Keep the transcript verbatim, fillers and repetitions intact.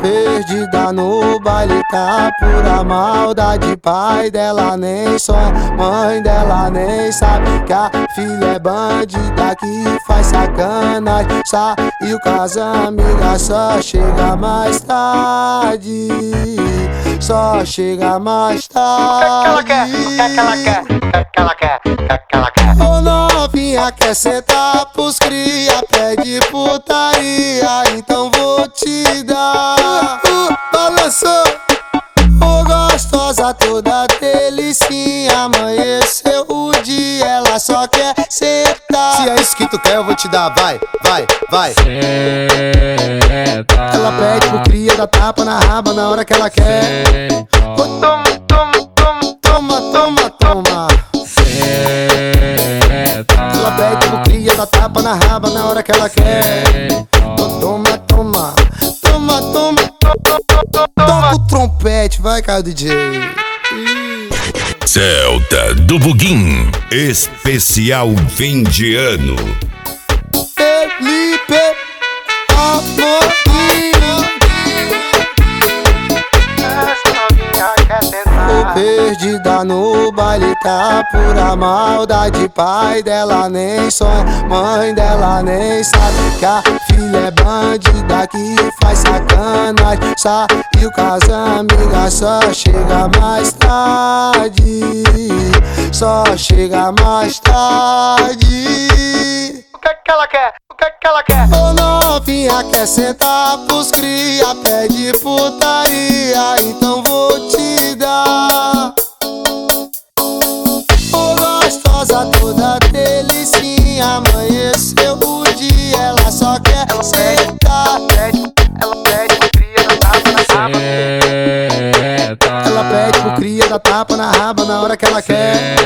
Perdida no baile, tá pura maldade. Pai dela nem sonha, mãe dela nem sabe que a filha é bandida que faz sacanagem. Saiu com as amigas, só chega mais tarde. Só chega mais tarde. O que é que ela quer? O que é que ela quer? O que é que ela quer? O que é que ela quer? Ô novinha, quer sentar pros cria, pede putaria, então vou te dar. Uh, balançou, ô gostosa toda delicinha, amanheceu o dia, ela só quer sentar. Se é isso que tu quer, eu vou te dar, vai, vai, vai. Senta. Ela pede pro cria, dá tapa na raba na hora que ela quer. Ô, toma, toma, toma, toma, toma, toma. Ela pede pro cria, dá tapa na raba na hora que ela quer. Ô, toma, toma, toma, toma, toma. Toca o trompete, vai, Caio D J. Celta do Buguim, especial fim de ano. Felipe Amorim. Tô perdida no baile, tá pura maldade. Pai dela nem sonha, mãe dela nem sabe que a filha é bandida que faz sacanagem. Saiu com as amigas, só chega mais tarde. Só chega mais tarde. O que é que ela quer? O que é que ela quer? Ô novinha, quer sentar pros cria, pede putaria, então vou te dar. Ô gostosa toda delicinha, amanheceu o dia, ela só quer Ela sentar. pede, ela pede pro cria, dá tapa na raba. Ela pede pro cria, dá tapa na raba na hora que ela quer.